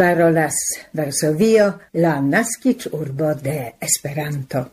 Parolas Varsovio, la naskiĝurbo de Esperanto.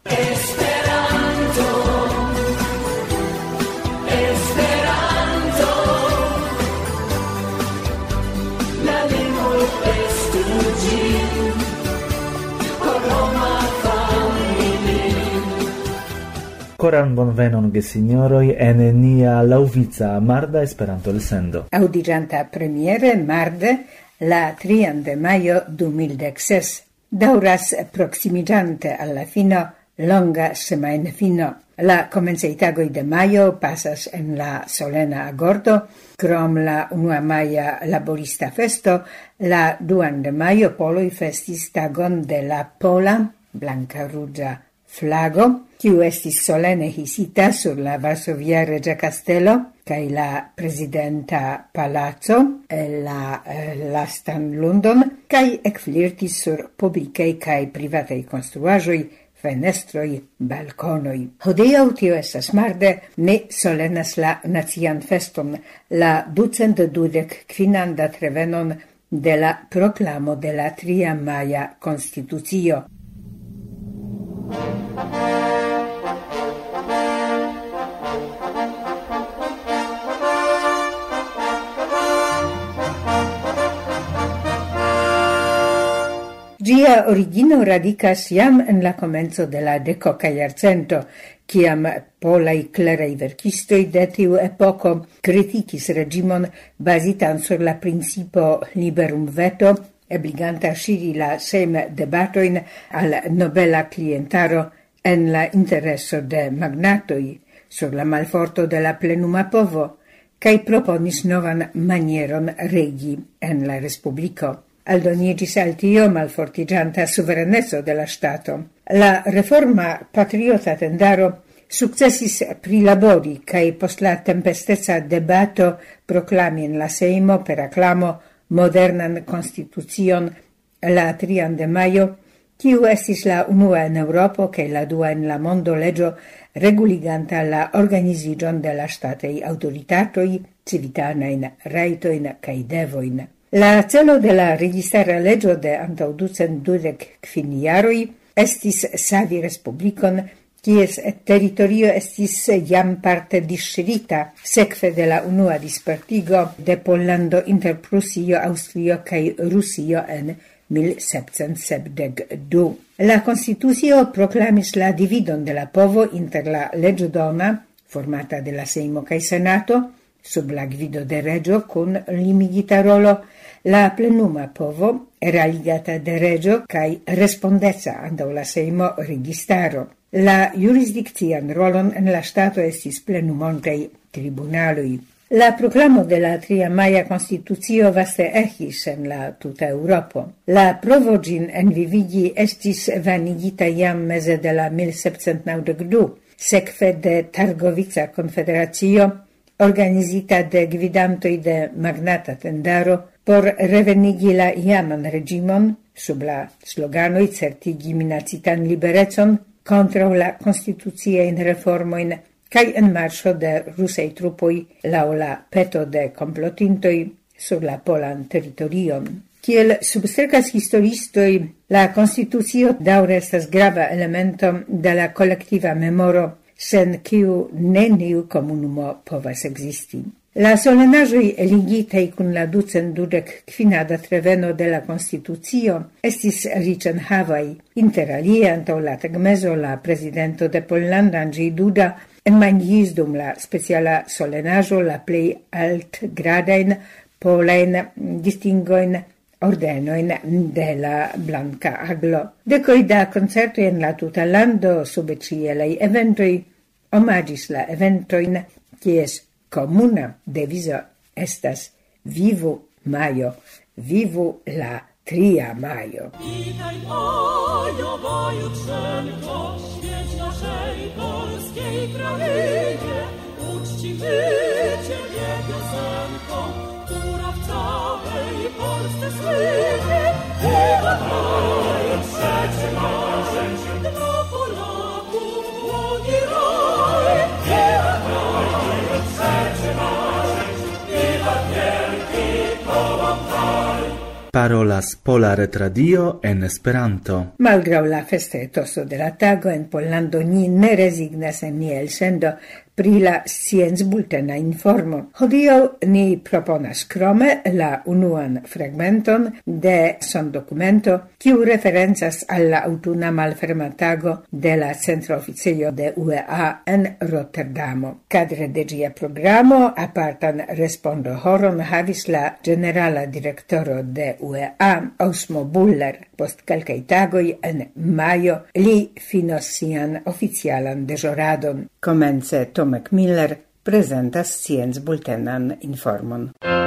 Koran bonvenon gesignoroi en nia laŭvica marda Esperanto elsendo. Audiĝanta premiere marde la 3 de majo 2016. Dauras proximiĝante al la fino longa semajnfino. La komencaj tagoj de majo pasas en la solena agordo, krom la 1 maja laborista festo, la 2 de majo poloj festis tagon de la pola blanka-ruĝa flago, kiu estis solene hisita sur la Varsovia Reĝa Kastelo kaj la prezidenta palaco la lastan lundon, kaj ekflirtis sur publikaj kaj privataj konstruaĵoj, fenestroj, balkonoj. Hodiaŭ tio estas marde, ni solenas la nacian feston, la 225 datrevenon de la proklamo de la 3 maja konstitucio. Gia origino radikas jam en la komenco de la 10. jarcento, kiam polaj kleraj verkistoj de tiu epoko kritikis reĝimon bazitan sur la principo liberum veto, ebliganta ŝiri la sejm-debatojn al nobela klientaro en la intereso de magnatoj sur la malforto de la plenuma povo, kaj proponis novan manieron regi en la respubliko. Aldoniĝis al tio malfortiĝanta suvereneco de la ŝtato. La reforma patriota tendaro sukcesis prilabori kaj post la tempesteca debato proklami en la Sejmo per aklamo modernan konstitucion la 3 de majo, kiu estis la unua en Eŭropo kaj la 2 en la mondo leĝo reguliganta la organiziĝon de la ŝtataj aŭtoritatoj, civitanajn rajtojn kaj devojn. La celo de la registara leĝo de antaŭ 225 jaroj estis savi respublikon, kies teritorio estis jam parte disŝirita sekve de la unua dispartigo de Pollando inter Prusio, Aŭstrio kaj Rusio en 1772. La konstitucio proklamis la dividon de la povo inter la leĝodona, formata de la Sejmo kaj Senato, sub la gvido de reĝo kun limigita rolo, la plenuma povo era ligata de reĝo kaj respondeca antaŭ la Sejmo registaro. La jurisdikcian rolon en la ŝtato estis plenumontaj tribunaloj. La proklamo de la 3 maja konstitucio vaste eĥis en la tuta Eŭropo. La provo ĝin envivigi estis vanigita jam meze de la 1792, sekve de Targovica konfederacio, organizita de gvidantoj de magnata tendaro por revenigi la iaman reĝimon sub la sloganoj certigi minacitan liberecon kontraŭ la konstituciajn reformojn kaj en marŝo de rusaj trupoj laŭ la peto de komplotintoj sur la polan teritorion. Kiel substrekas historistoj, la konstitucio daŭre estas grava elemento de la kolektiva memoro, sen kiu neniu komunumo povas ekzisti. La solenaĵoj eligitaj kun la 225 datreveno de la konstitucio estis riĉenhavaj, inter alie antaŭ la tagmezo la prezidento de Pollando Andrzej Duda enmaĝis dum la speciala solenaĵo la plej altgradajn polajn distingojn ordenojn de la Blanka Aglo. Dekoj da koncertoj en la tuta lando sub ĉielaj eventoj omaĝis la eventojn, kies komuna devizo estas vivu majo, vivu la 3 majo. Witaj majo, majutrzenko, świeć naszej polskiej krainie, uczciwy Ciebie piosenko, która w całej Polsce słynie. Witaj majo, 3 marzeń, dla Polaków błogi raj. Witaj majo, 3 marzeń, witaj wielki kołom kraj. Parolas Pola Retradio en Esperanto. Malgraŭ la festetoso de la tago en Pollando ni ne resignas en ni elsendo pri la sciencbultena informo. Hodiaŭ ni proponas krome la unuan fragmenton de sondokumento, kiu referencas al la aŭtuna malfermatago de la Centra Oficejo de UEA en Rotterdamo. Kadre de ĝia programo apartan respondohoron havis la generala direktoro de UEA, Osmo Buller. Post kelkaj tagoj en majo li finos sian oficialan deĵoradon. Komence Tomek Miller prezentas sciencbultenan informon.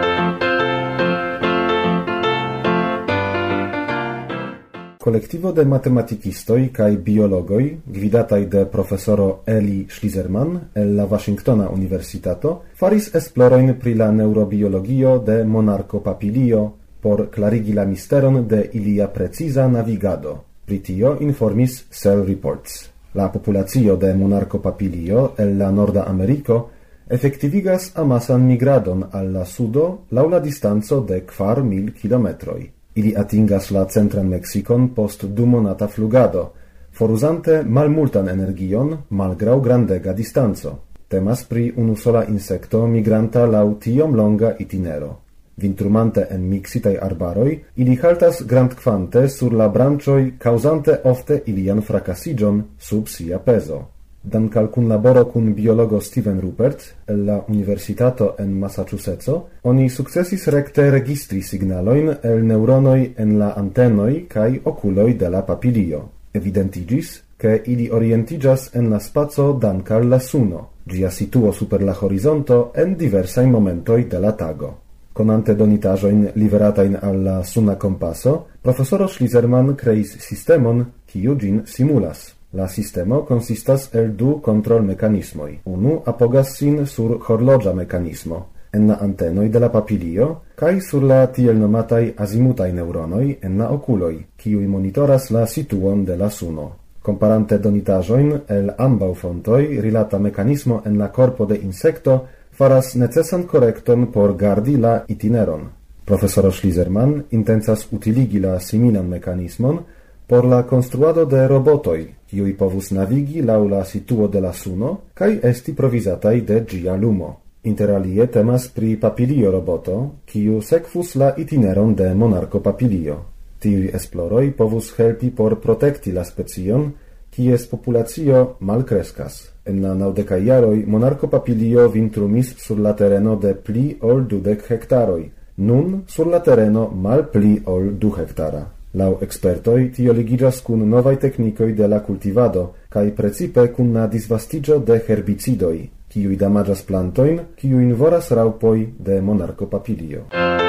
Kolektivo de matematikistoj kaj biologoj, gvidataj de profesoro Eli Schliezerman el la Washingtona Universitato, faris esplorojn pri la neurobiologio de monarkopapilio por klarigi la misteron de ilia preciza navigado. Pri tio informis Cell Reports. La populacio de monarkopapilio el la Norda Ameriko efektivigas amasan migradon al la sudo laŭ la distanco de 4.000 kilometroj. Ili atingas la centran Meksikon post 2-monata flugado, foruzante malmultan energion malgraŭ grandega distanco. Temas pri unusola insekto migranta laŭ tiom longa itinero. Vintrumante en miksitaj arbaroj, ili haltas grandkvante sur la branĉoj, kaŭzante ofte ilian frakasiĝon sub sia pezo. Dank'al kunlaboro kun biologo Steven Rupert el la Universitato en Massachusetts, oni sukcesis rekte registri signalojn el neuronoj en la antenoj kaj okuloj de la papilio. Evidentiĝis, ke ili orientiĝas en la spaco dank'al la suno, ĝia situo super la horizonto en diversaj momentoj de la tago. Konante donitaĵojn liveratajn al la suna kompaso, profesoro Schliezerman kreis sistemon, kiu ĝin simulas. La sistemo konsistas el 2 kontrolmekanismoj. Unu apogas sin sur horloĝa mekanismo, en la antenoj de la papilio, kaj sur la tiel nomataj azimutaj neŭronoj en la okuloj, kiuj monitoras la situon de la suno. Komparante donitaĵojn el ambaŭ fontoj, rilata mekanismo en la korpo de insekto faras necesan korekton por gardi la itineron. Profesoro Schliezerman intencas utiligi la similan mekanismon por la konstruado de robotoj, kiuj povus navigi laŭ la situo de la suno kaj esti provizataj de ĝia lumo. Interalie temas pri papilio roboto, kiu sekvus la itineron de monarkopapilio. Tiuj esploroj povus helpi por protekti la specion, kies populacio malkreskas. En la 90-kaj jaroj monarkopapilio vintrumis sur la tereno de pli ol 20 hektaroj, nun sur la tereno malpli ol 2 hektara. Laŭ ekspertoj tio ligiĝas kun novaj teknikoj de la kultivado kaj precipe kun la disvastiĝo de herbicidoj, kiuj damaĝas plantojn, kiujn voras raŭpoj de monarkopapilio.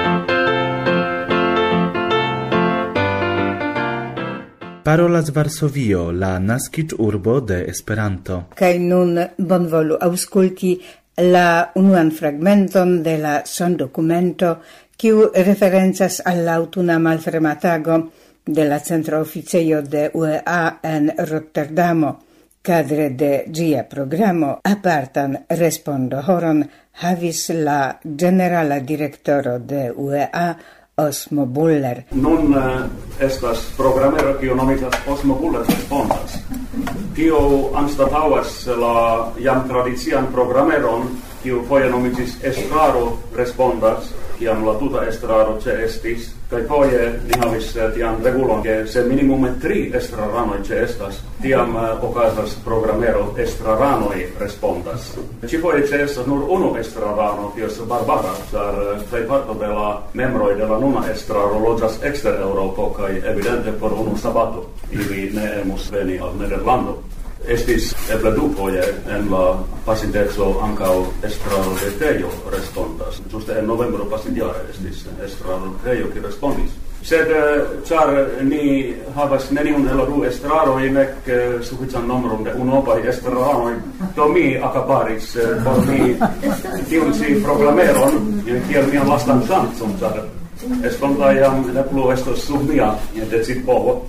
Parolas Varsovio, la naskiĝurbo de Esperanto. Kaj nun bonvolu aŭskulti la unuan fragmenton de la sondokumento, kiu referencas al la aŭtuna malfermatago de la Centra Oficejo de UEA en Rotterdamo. Kadre de ĝia programo apartan respondohoron havis la generala direktoro de UEA, Osmo Buller. Nun estas programero kiu nomiĝas Osmo Buller respondas. Tio anstataŭas la jam tradician programeron, kiu foje nomiĝis Estraro respondas, kiam la tuta estraro ĉeestis, kaj foje ni havis tian regulon, ke se minimume 3 estraranoj ĉeestas, tiam okazas programero Estraranoj respondas. Ĉifoje ĉeestas nur unu estrarano, kiu estas Barbara, ĉar plejparto de la membroj de la nuna estraro loĝas ekster Eŭropo kaj evidente por unu sabato ili ne emus veni al Nederlando. Estis eble 2 foje en la pasinteco ankaŭ estraro de Tejo respondas. Ĝuste en novembro pasintjare estis estraro de Tejo kiu respondis. Sed ĉar ni havas neniun el la 2 estraroj nek sufiĉan nombron de unuopaj estraranoj, do mi akaparis por mi tiun ĉi programeron kiel mian lastan ŝancon, ĉar estontaj jam ne plu estos sub mia decidpovo.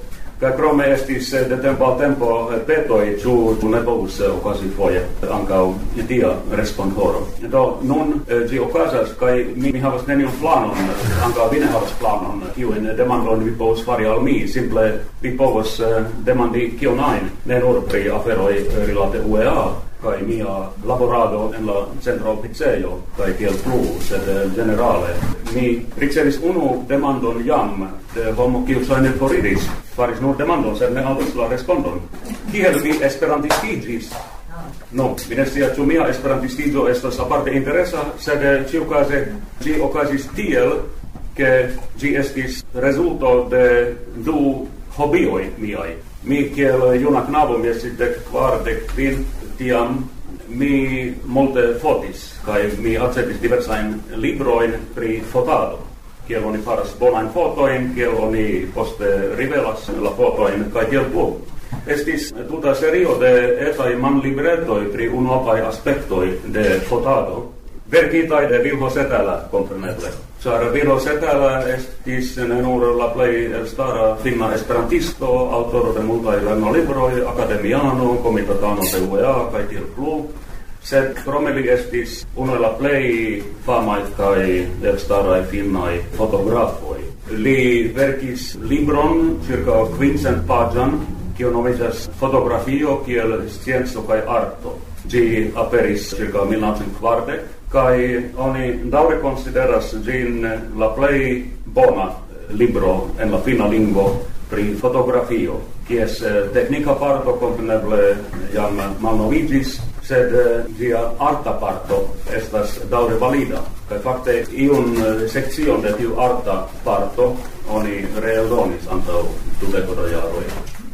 Kai krome estis de tempo al tempo petoi ciu nebovus ocasi foje ancau dia respond horo. Do nun gi ocasas kai mi havas nenion planon, ancau vine havas planon, kiuen demandon vi povus fari al mi, simple vi povus demandi kion ain, ne nur pri aferoi rilate UEA, kai mia laborado en la centro pizzeio, kai kiel plu, sed generale. Mi ricevis unu demandon jam de homo kiu saine foridis, faris nur demandon, sed ne audis la respondon. Kiel vi esperantistigis? No, mi ne scias, ciu mia esperantistigio estas aparte interesa, sed ciucase gi ocasis tiel, che gi estis resulto de du hobioi miai. Mi kiel juna knabo, mi estis 45, tiam mi multe fotis, kai mi acceptis diversain libroin pri fotado. Kiel oni faras bonain fotoin, kiel oni poste rivelas la fotoin, kai kiel plu. Estis tuta serio de etai manlibretoi pri unuopai aspektoi de fotado, verkitai de Vilho Setälä, compreneble. Sar Vilho Setälä estis ne nur la plei elstara finna esperantisto, autoro de multai lernolibroi, academiano, comitatano de UEA, kai tiel plu. Sed promeli estis uno la plei famait kai elstarai finnai fotografoi. Li verkis libron, circa 500 pagian, kio nomigas fotografio kiel scienzo kai arto. Gi aperis circa 1940, kai oni daure consideras gin la plei bona libro en la finna lingvo pri fotografio, kies technica parto compreneble jam malnovigis, sed gia arta parto estas daure valida. Kai fakte iun sekcion de tiu arta parto oni reeldonis antau 20 jaroj.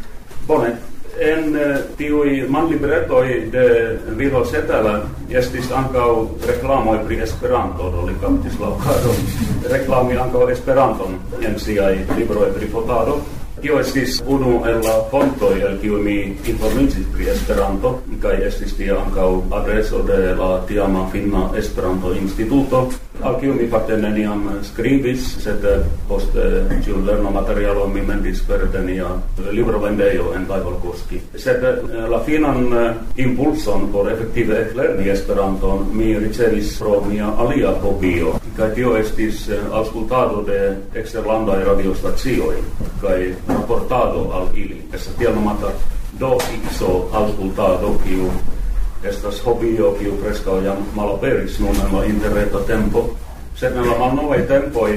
Bone, en tiui manlibretoi de Vilho Setälä estis ancau reklamoi pri Esperanto, oli kaptis la occaso reklami ancau Esperanton en siai libroi pri fotado. Tio estis unu el la fontoi el kiu mi informicis pri Esperanto, kai estis tia ancau adreso de la tiama finna Esperanto instituto, al kiu mi fakte neniam skribis, sed post tiu lernomaterialo mi mendis per nia librovendejo en Taivalkoski. Sed la finan impulson por efektive lerni Esperanton mi ricevis pro mia alia hobio, kai tio estis auskultado de eksterlandaj radiostacioj, kai raportado al ili. Essa tiel nomata do ixo auskultado, kiu estas hobio, kiu preskaŭ jam malaperis nun en la interreta tempo. Sed en la malnovaj tempoj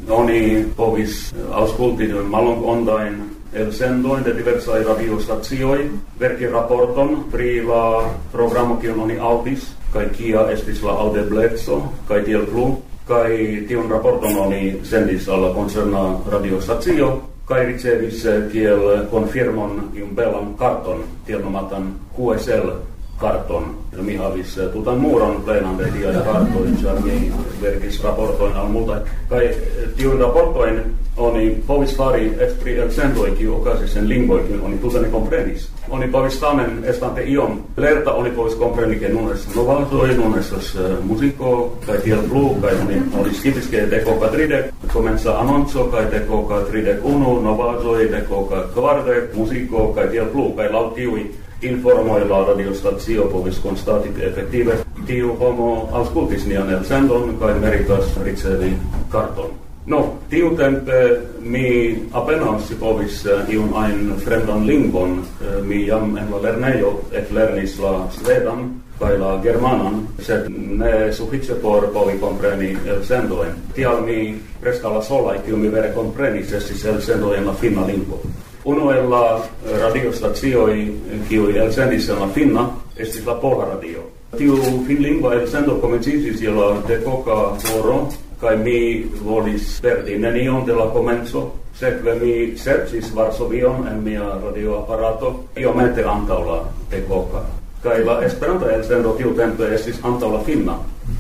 oni povis auskulti mallongondajn elsendoin de diversaj radiostacioj, verki raporton pri la programo kiun oni aŭdis, kaj kia estis la aŭdebleco, kaj tiel plu. Kai tion raporton oni sendis al la koncerna radiostacio, kai ricevis kiel konfirmon iun belan karton, tiel nomatan QSL karton. Mi havis tutan muuron plenan de tiai kartoin, char mi verkis raportoin al multa. Kai tion raportoin oni povis fari pri elsendoi, kiu okasis en lingvoi, kiu oni tuta ne comprenis. Oni povis tamen estante iom lerta, oni povis compreni ke nun estas novaĵoj, nun estas muziko, kaj tiel plu, kaj oni skipis ke dekoka 30, komenca anonco, kaj dekoka 31, novaĵoj, dekoka 40, muziko, kaj tiel plu, kaj laŭ tiuj informoi la radiostacio povis konstati ke efektive tiu homo aŭskultis nian elsendon kaj meritas ricevi karton. No, tiu tempe mi apenaŭ povis iun ajn fremdan lingvon. Mi jam en la lernejo eklernis la svedan kaj la germanan, sed ne sufiĉe por povi kompreni elsendojn. Tial mi preskaŭ la solaj, kiu mi vere komprenis, estis elsendoj en la finna lingvo. Uno el la radiostacioi kiu elsendis en la finna estis la Pola Radio. Tiu finlingva elsendo komenciĝis je la dekoka horo, kaj mi volis perdi nenion de la komenco. Sekve mi serĉis Varsovion en mia radioaparato iomete antaŭ la dekoka. Kaj la Esperanta elsendo tiutempe estis antaŭ la finna.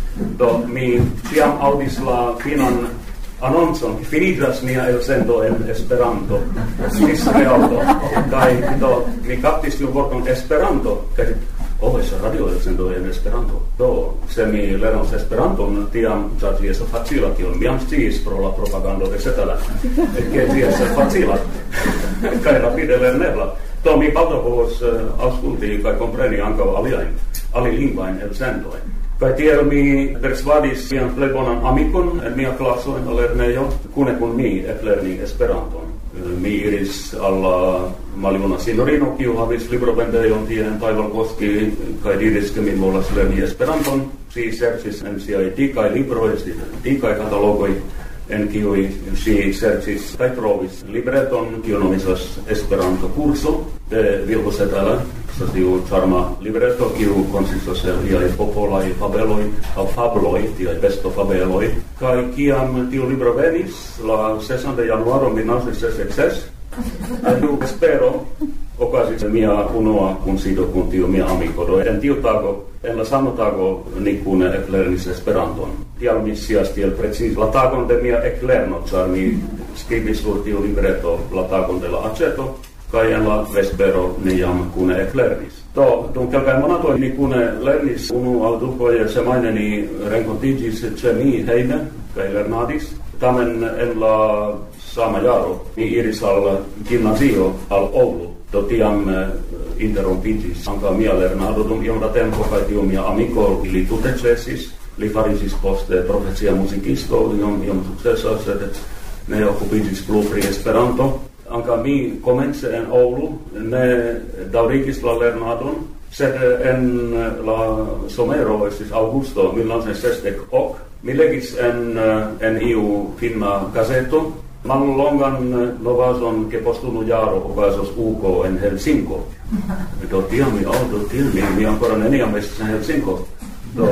Do mi ĉiam aŭdis la finnan annonzon, finigas mia elsendo en Esperanto, distre auto, kai do mi kaptis tiu vorton Esperanto, kai esa radio elsendo en Esperanto. Do, se mi lernos Esperanton, tiam, ĉar ĝi estas facila, tion mi jam sciis pro la propagando de Setälä, ke ĝi estas facila. kai rapide lernella. Tomi patopos ausculti kai compreni ankaŭ alilingvajn elsendojn. Kai tielmi persvadis mian plej bonan amikon en mia klaso en lernejo, kune kun mi eklerni Esperanton. Mi iris alla Maljuna Signorino, kiu havis librovendejon tien Taivalkoski, kai diris ke mi volas lerni Esperanton. Si serĉis en siaj dikaj libroj, dikaj katalogoj, en kiuj si serĉis kaj trovis libreton, kiu nomiĝas Esperanto kurso de Vilho Setala. Tiu charma libretto, kiu konsistas el iaj popolaj fabeloj aŭ fabloj, tiaj bestofabeloj. Kaj kiam tiu libro venis, la 6 de januaro 1966, tiu vespero okazis mia unua kunsido kun tiu mia amiko. Do en tiu tago, en la sama tago, ni kune eklernis Esperanton. Tial mi scias tiel precize la tagon de mia eklerno, ĉar mi skribis sur tiu libretto la tagon de la aĉeto. Kai en la vespero ni jam kune eklernis. Do, dum kelkaj monatoj ni kune lernis unu aŭ du foje semajne ni renkontiĝis ĉe mi hejme kaj lernadis. Tamen en la sama jaro mi iris al gimnazio al Oulu. Do tiam interrompiĝis ankaŭ mia lernado dum iom da tempo kaj tiu mia amiko ili tute ĉesis. Li fariĝis poste profesia muzikisto, iom sukcesa, sed ne okupiĝis plu pri Esperanto. Anka mi komence en Oulu ne daŭrigis la lernadon, sed en la somero estis aŭgusto 1968. Mi legis en iu finna gazeto mallongan novazon ke post unu jaro okazos UKO en Helsinko. Do tiam mi ancora neniam estis en Helsinko. Do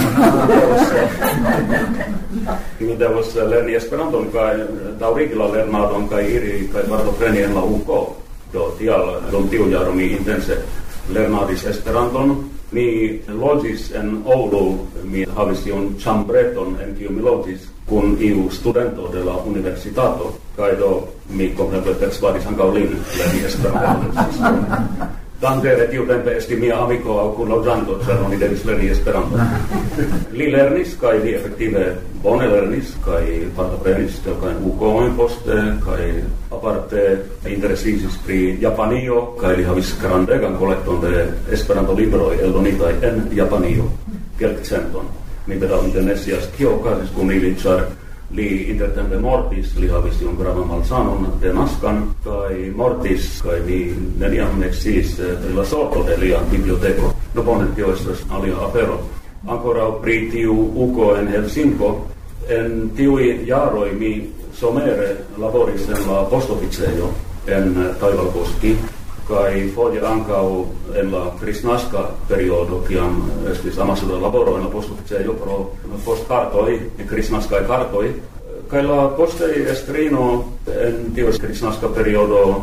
mi devos lerni Esperanton kaj daŭrigi la lernadon kaj iri kaj partopreni en la UKO. Do tial dum tiu jaro mi intense lernadis Esperanton. Mi loĝis en Oulu, mi havis tiun ĉambreton en kiu mi loĝis kun iu studento de la universitato kaj do mi kompreneble persvadis ankaŭ lin lerni Esperanton. Danke tiutempe esti mia amiko aŭ kunloĝanto, ĉar oni devis lerni Esperanton. Li lernis kaj li efektive bone lernis kaj partoprenis kelkajn UKO-ojn poste kaj aparte interesiĝis pri Japanio kaj li havis grandegan kolekton de Esperanto-libroj eldonitaj en Japanio, kelkcenton. Mi bedaŭrinde ne scias kio okazis kun ili, ĉar li intertempe mortis, li havis tiun gravan malsanon de naskan kaj mortis kaj mi neniam eksciis pri la sorto de lia biblioteko. Do bone, tio estas alia afero. Ancora pri tiu UKO en Helsinko, en tiuj jaroj mi somere laboris en la postoficejo en Taivalkoski kaj foje ankaŭ en la kristnaska periodo, kiam estis amasa laboro en la postoficejo pro postkartoj, kristnaskaj kartoj. Kaj la postej estrino en tiu kristnaska periodo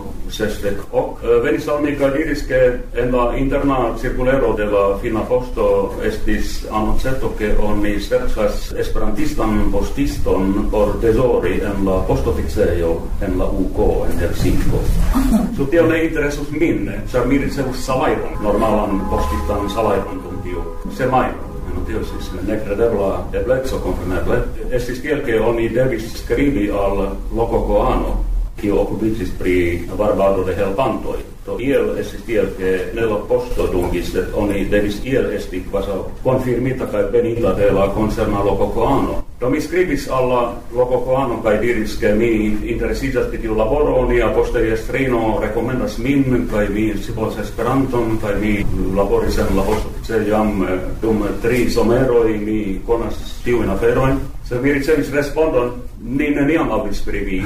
68 venis al mi kaj diris ke en la interna cirkulero de la finna posto estis anonceto ke oni serĉas esperantistan postiston por dezori en la postoficejo en la UKO en Helsinko. So tio ne interesus min, ĉar mi ricevus salajron, normalan postistan salajron dum tiu semajno. Tio estis nekredebla ebleco, kompreneble. Estis tiel, ke oni devis skribi al Lokokoano, kiu okupiĝis pri varbado de helpantoj. Do iel estis tiel, ke ne la posto dungis, sed oni devis iel esti kvazaŭ konfirmita kaj benita de la koncerna Lokokoano. Do mi skribis al la Lokokoano kaj diris, ke mi interesiĝas pri tiu laboro, nia postejestrino rekomendas min kaj mi scivolas Esperanton kaj mi laboris en la postoficejo jam dum 3 someroj, mi konas tiujn aferojn. Se mi ricevis respondon, ni neniam aŭdis pri vi.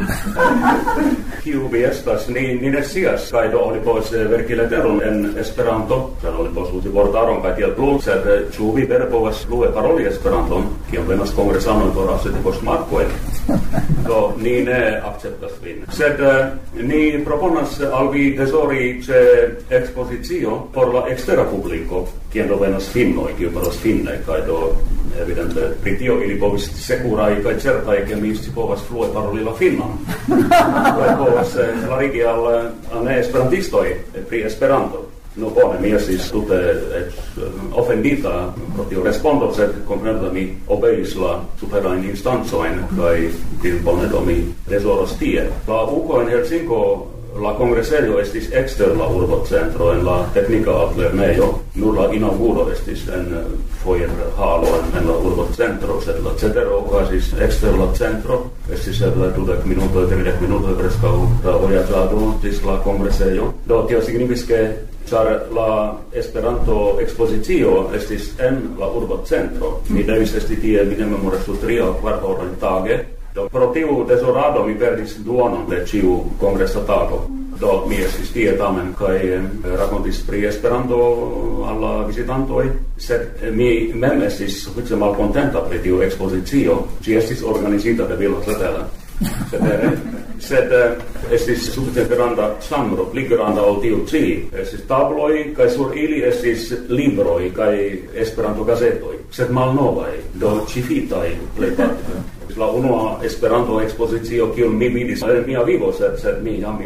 Kiu vi estas, ni ne scias, kaj do oni povas verki leteron en Esperanto, ĉar oni povas uzi vortaron kaj tiel plu, sed ĉu vi vere povas plue paroli Esperanton, kiam venas kongresanoj por aĉeti poŝtmarkojn? Do ni ne akceptas vin. Sed ni proponas al vi dezori ĉe ekspozicio por la ekstera publiko, kien do venas finnoj, kiu parolas finne, kaj do evidente pri tio ili povis sekurai kaj certaj, ke mi povas flue paroli la finnan. Kaj povas klarigi al ne-esperantistoj pri Esperanto. No bone, mi estis tute ofendita pro tiu respondo, sed kompreneble mi obeis la superajn instancojn kaj til bone do mi rezoros tie. La UKO en Helsinko la congresejo estis ekster la urbocentro en la teknika altlernejo, nur la inauguro estis en foyer-halo en la urbocentro, sed la cetero okazis ekster la centro, estis eble 20 minutoj, 30 minutoj preskaŭ tra vojaĝado ĝis la kongresejo. Do tio signifis, ke ĉar la Esperanto-ekspozicio estis en la urbocentro, mi devis esti tie, mi ne memoras, 3 aŭ 4 horojn tage. Do pro tiu dezorado mi perdis duonon de ĉiu kongresa tago. Do mi estis tie tamen kaj rakontis pri Esperanto al la vizitantoj, sed mi mem estis sufiĉe malkontenta pri tiu ekspozicio. Ĝi estis organizita de Villa Cetera. Sed estis sufiĉe granda ĉambro, pli granda ol tiu ĉi. Estis tabloj kaj sur ili estis libroj kaj Esperanto-gazetoj, sed malnovaj, do ĉifitaj plejparte. La unua Esperanto-ekspozicio kiun mi vidis en mia vivo, sed mi jam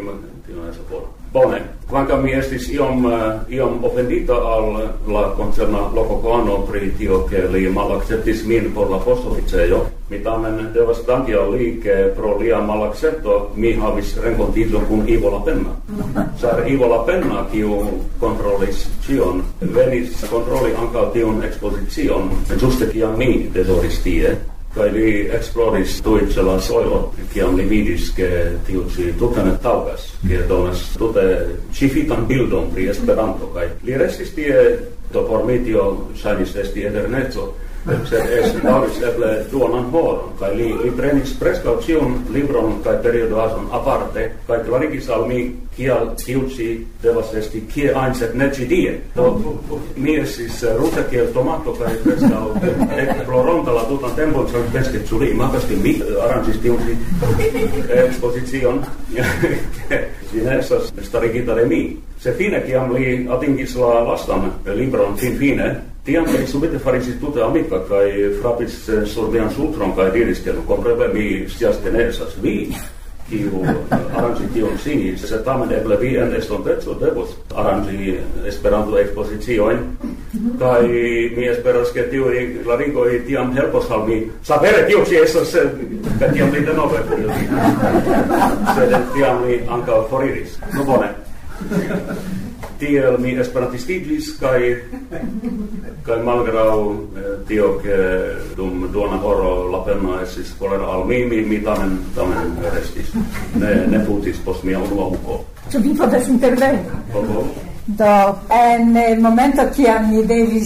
bone, kvankam mi estis iom ofendita al la koncerna lokokano pri tio, ke li malakceptis min por la postoficejo, mi tamen devas danki al li, ke pro lia malakcepto mi havis renkontiĝon kun Ivo Lapenna. Ĉar Ivo Lapenna, kiu kontrolis ĉion, venis kontroli ankaŭ tiun ekspozicion, ĝuste kiam mi dezoris tie. Kaj li esploris tuj ĉe la sojlo, kiam li vidis, ke tiu ĉi tute ne taŭgas, ke donas tute ĉifitan bildon pri Esperanto, kaj li restis tie, do por mi tio ŝajnis esti eterneco, sed daŭris eble duonan horon, kaj li prenis preskaŭ ĉiun libron kaj periodaĵon aparte, kaj klarigis al mi, kial tiu ĉi devas esti kie ajn, sed ne ĉi tie. Do mi estis ruĝa kiel tomato kaj preskaŭ ekploronta la tutan tempon, ĉar pensis, ĉu li imagas, ke mi aranĝis tiun ĉi ekspozicion, ĝi ne estas starigita de mi. Se fine, kiam li atingis la lastan libron fine, tiam li subite fariĝis tute amika kaj frapis sur mian ŝultron kaj diris, ke kompreneble mi scias, ke ne estas vi, kiu aranĝi tion ĉi, sed tamen eble vi en estonteco devos aranĝi Esperanto-ekspoziciojn, kaj mi esperas, ke tiuj klarigoj tiam helpos al mi sapere tio ĉi estas, kaj tiam li denove foriris, sed tiam li ankaŭ foriris. No bone. Tiel mi esperantistiĝis kaj malgraŭ tio, ke dum duona horo Lapenna estis kolera al mi tamen restis. Ne futis post mia unua huko. Ĉu vi povas interveni? Do, en momento kiam mi devis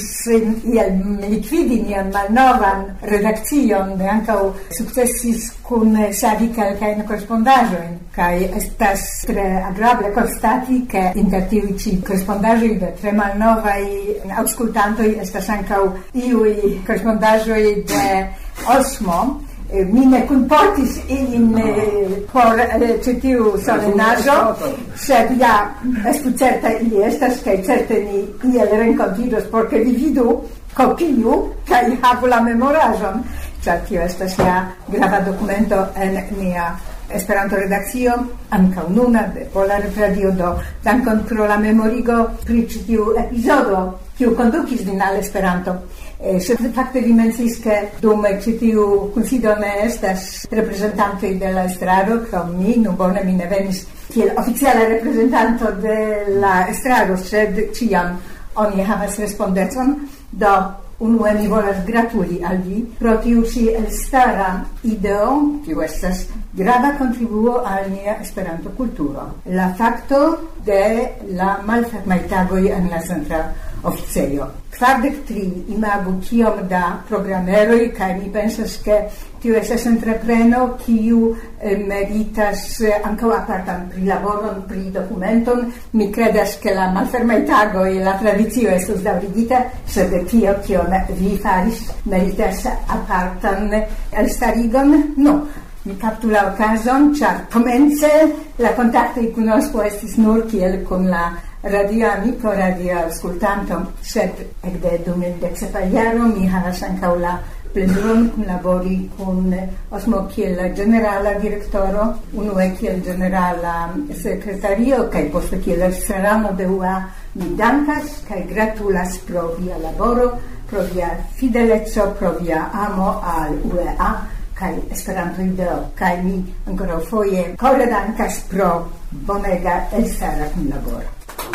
likvidi nian malnovan redakcion, ankaŭ sukcesis kun savi kelkajn korespondaĵojn, kaj estas tre agrable konstati, ke inter tiuj ĉi korespondaĵoj de tre malnovaj aŭskultantoj estas ankaŭ iuj korespondaĵoj de Osmo. Mi ne kunportis ilin por ĉi tiu solenaĵo, sed ja estu certa ili estas, kaj certe ni iel renkontiĝos, por ke vi vidu, kopiu kaj havu la memoraĵon, ĉar tio estas ja grava dokumento en nia Esperanto-redakcio, ankaŭ nuna de Pola Radio. Do dankon pro la memorigo pri ĉi tiu epizodo, kiu kondukis vin al Esperanto. Sed fakte vi menciis, ke dum ĉi tiu kunsido ne estas reprezentantoj de la estraro, krom mi, bone, mi ne venis kiel oficiala reprezentanto de la estraro, sed ĉiam oni havas respondecon. Do unue mi volas gratuli al vi pro tiu ĉi elstara ideo, kiu estas grava contribuo al nia Esperanto-kulturo. La fakto de la malfermaj tagoj en la centra oficejo. 43 imagu kiom da programeroj, kaj mi pensas, ke tio estas entrepreno kiu meritas ankaŭ apartan prilaboron pri dokumenton. Mi kredas, ke la malfermaj tagoj, la tradicio estos daŭrigita, sed tio, kion vi faris, meritas apartan elstarigon. No, mi kaptu la okazon, ĉar komence la kontaktoj kun Osmo estis nur kiel kun la radio amico, radio ascoltanto, sed ekde 2017 jaro mi havas ankaŭ la plezuron kunlabori kun Osmo kiel generala direktoro, unue kiel generala sekretario kaj poste kiel estrarano de UA. Mi dankas kaj gratulas pro via laboro, pro via fideleco, pro via amo al UEA kaj Esperanto-ideo, kaj mi ankoraŭfoje kore dankas pro bonega elstara kunlaboro.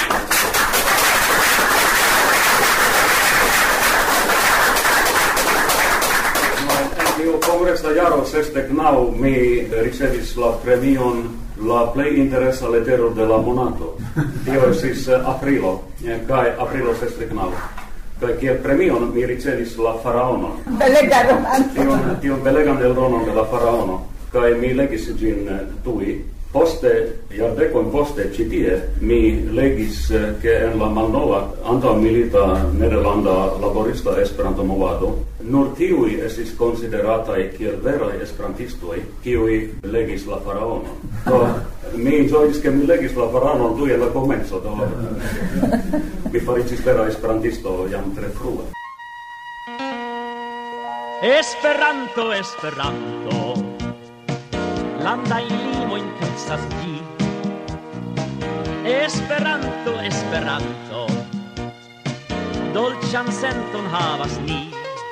Io congressa jaro sesdek naŭ mi ricevis la premion la plej interesa letero de la monato. Tio estis aprilo, kaj aprilo sesdek naŭ. Kaj kiel premion mi ricevis la Faraonon. Belega romanon. Tion belegan eldonon de la Faraono. Kaj mi legis ĝin tuj. Poste, jardekon poste, ĉi tie, mi legis, ke en la malnova antaŭmilita nederlanda laborista Esperanto-movado nur tiuj estis konsiderataj kiel veraj esperantistoj, kiuj legis la Faraonon. Do mi ĝojis, ke mi legis la Faraonon tuj en la komenco, do mi fariĝis vera esperantisto jam tre frue. Esperanto, Esperanto, landaj limojn kredas ĝi. Esperanto, Esperanto, dolĉan senton havas ni.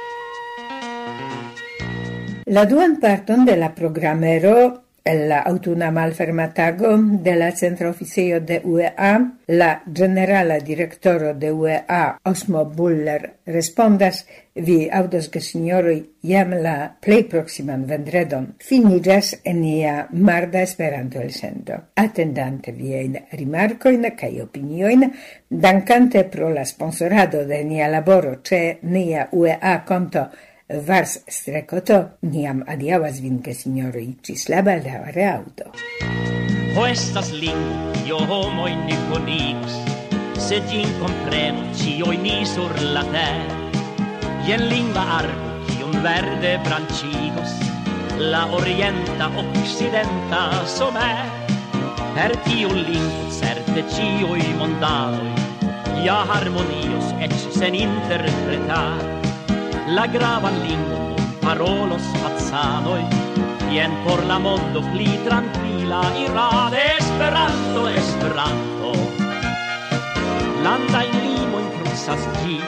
La duan parton de la programero, la aŭtuna malfermatago de la centra oficejo de UEA, la generala direktoro de UEA, Osmo Buller, respondas, vi aŭdos gesinjoroj, jam la plej proksiman vendredon finiĝas en nia marda Esperanto-elsendo. Atendante viajn rimarkojn kaj opiniojn, dankante pro la sponsorado de nia laboro ĉe nia UEA konto Vars-Strekoto, niam adiaŭas vin gesinjoroj, ĝis la baldaŭa reaŭdo. Ho estas lingvo, kio homojn ni kunigus, sed ĝin komprenu ĉiuj ni sur la ter. Jen lingva arbo, kiun verde branĉigos, la orienta okcidenta somer. Per tiu lingvo certe ĉiuj mondadoj ja harmonios eĉ sen interpretar. La gravan lingvon parolos pacanoj, jen por la mondo pli trankvila irad. Esperanto, Esperanto, landajn limojn krucas ĝi.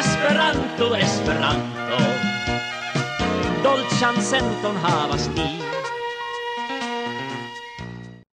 Esperanto, Esperanto, dolĉan senton havas ni.